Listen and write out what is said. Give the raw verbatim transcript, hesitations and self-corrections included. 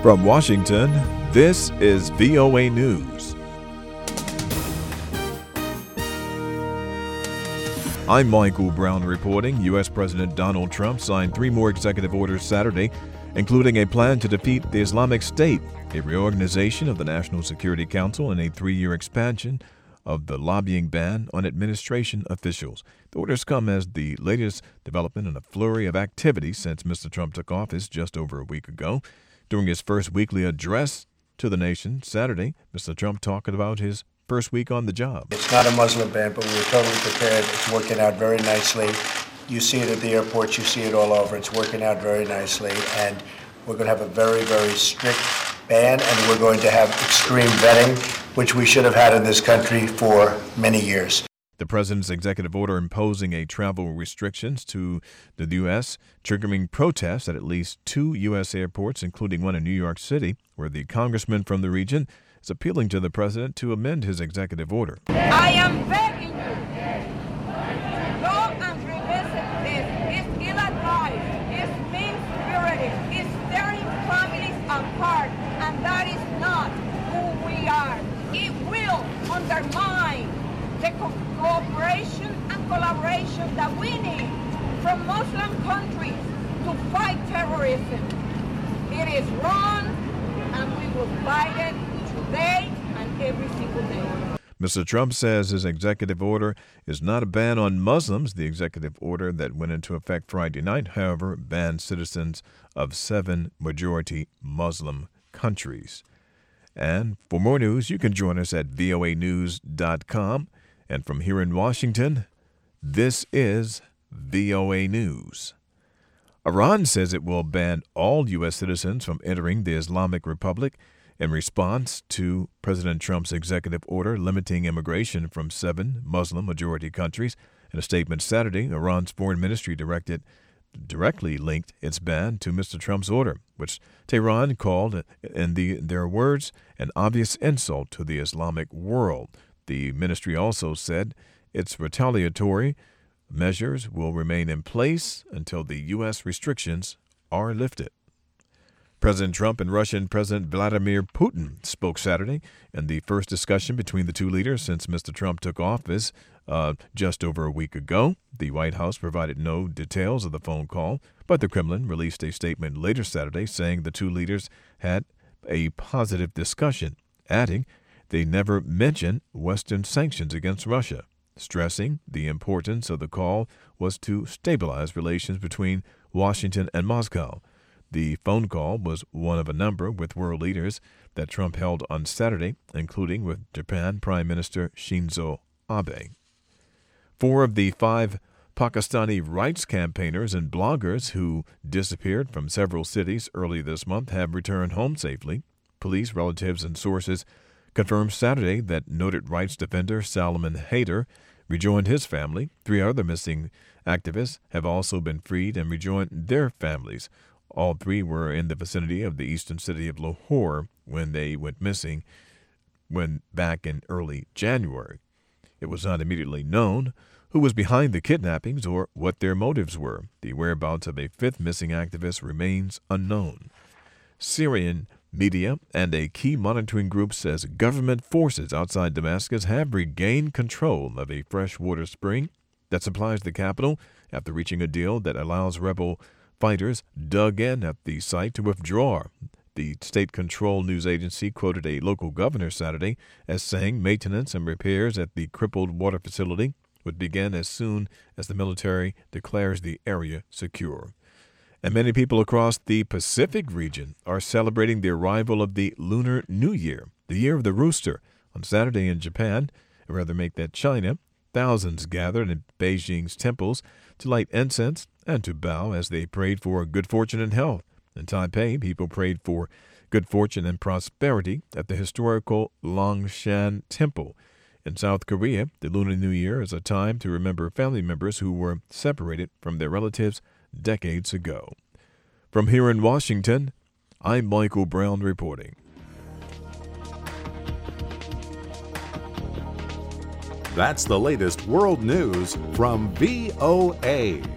From Washington, this is V O A News. I'm Michael Brown reporting. U S. President Donald Trump signed three more executive orders Saturday, including a plan to defeat the Islamic State, a reorganization of the National Security Council, and a three-year expansion of the lobbying ban on administration officials. The orders come as the latest development in a flurry of activity since Mister Trump took office just over a week ago. During his first weekly address to the nation Saturday, Mister Trump talked about his first week on the job. It's not a Muslim ban, but we were totally prepared. It's working out very nicely. You see it at the airports, you see it all over. It's working out very nicely, and we're going to have a very, very strict ban, and we're going to have extreme vetting, which we should have had in this country for many years. The president's executive order imposing a travel restrictions to the U S, triggering protests at at least two U S airports, including one in New York City, where the congressman from the region is appealing to the president to amend his executive order. I am begging you, go and revisit this. It's ill-advised, it's mean-spirited, it's tearing families apart, and that is not who we are. It will undermine the co- cooperation and collaboration that we need from Muslim countries to fight terrorism. It is wrong, and we will fight it today and every single day. Mister Trump says his executive order is not a ban on Muslims. The executive order that went into effect Friday night, however, banned citizens of seven majority Muslim countries. And for more news, you can join us at V O A news dot com. And from here in Washington, this is V O A News. Iran says it will ban all U S citizens from entering the Islamic Republic in response to President Trump's executive order limiting immigration from seven Muslim-majority countries. In a statement Saturday, Iran's foreign ministry directed directly linked its ban to Mister Trump's order, which Tehran called, in the, their words, an obvious insult to the Islamic world. The ministry also said its retaliatory measures will remain in place until the U S restrictions are lifted. President Trump and Russian President Vladimir Putin spoke Saturday in the first discussion between the two leaders since Mister Trump took office uh, just over a week ago. The White House provided no details of the phone call, but the Kremlin released a statement later Saturday saying the two leaders had a positive discussion, adding they never mentioned Western sanctions against Russia, stressing the importance of the call was to stabilize relations between Washington and Moscow. The phone call was one of a number with world leaders that Trump held on Saturday, including with Japan Prime Minister Shinzo Abe. Four of the five Pakistani rights campaigners and bloggers who disappeared from several cities early this month have returned home safely. Police, relatives, and sources confirmed Saturday that noted rights defender Salman Haider rejoined his family. Three other missing activists have also been freed and rejoined their families. All three were in the vicinity of the eastern city of Lahore when they went missing when back in early January. It was not immediately known who was behind the kidnappings or what their motives were. The whereabouts of a fifth missing activist remains unknown. Syrian media and a key monitoring group says government forces outside Damascus have regained control of a freshwater spring that supplies the capital after reaching a deal that allows rebel fighters dug in at the site to withdraw. The state-controlled news agency quoted a local governor Saturday as saying maintenance and repairs at the crippled water facility would begin as soon as the military declares the area secure. And many people across the Pacific region are celebrating the arrival of the Lunar New Year, the year of the rooster. On Saturday in Japan, or rather make that China, thousands gathered in Beijing's temples to light incense and to bow as they prayed for good fortune and health. In Taipei, people prayed for good fortune and prosperity at the historical Longshan Temple. In South Korea, the Lunar New Year is a time to remember family members who were separated from their relatives decades ago. From here in Washington, I'm Michael Brown reporting. That's the latest world news from V O A.